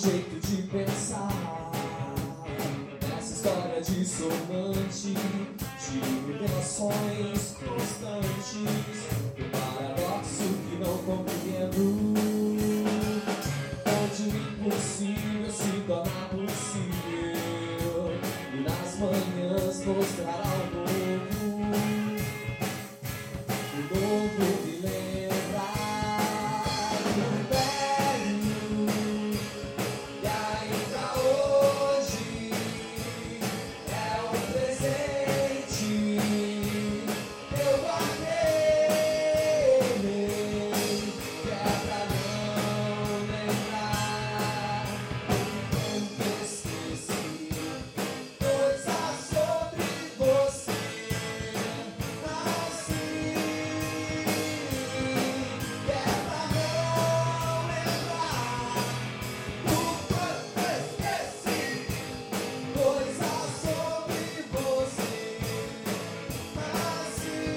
jeito de pensar nessa história dissonante de revelações constantes, um paradoxo que não compreendo, onde o impossível se torna possível e nas manhãs mostrará o novo me lembrar do velho. E ainda hoje é o presente, eu guardei, que é pra não lembrar o que esqueci, coisas sobre você, assim, que é pra não lembrar o quanto esqueci, coisas sobre você, assim.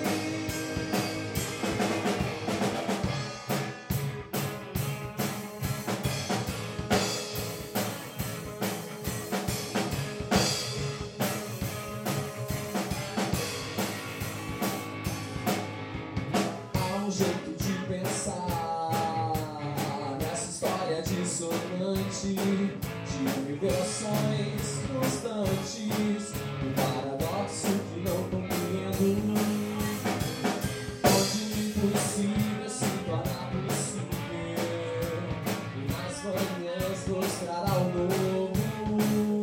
Há um jeito de pensar nessa história dissonante de revelações constantes, um paradoxo que não compreendo, onde o impossível se torna possível e nas manhãs mostrará o novo.